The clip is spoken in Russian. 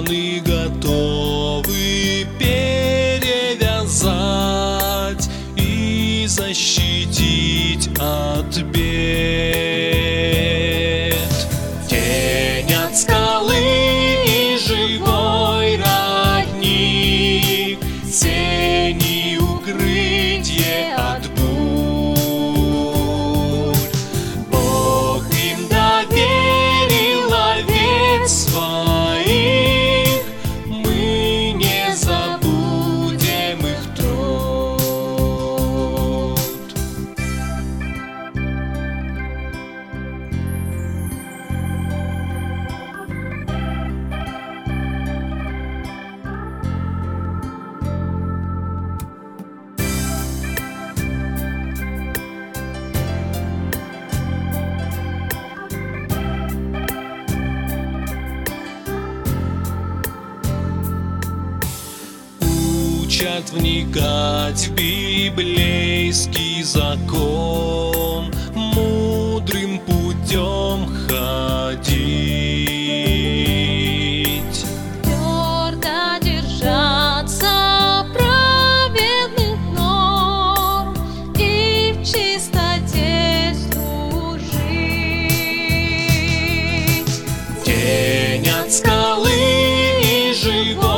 Раны готовы перевязать и защитить от бед. Тень от скалы и живой родник, тени укрытие от бурь. Бог им доверил овец своих, мы не забудем их труд. Учат вникать в библейский закон, мудрым путем ходить, Твердо держаться праведных норм и в чистоте служить. тень от скалы и живой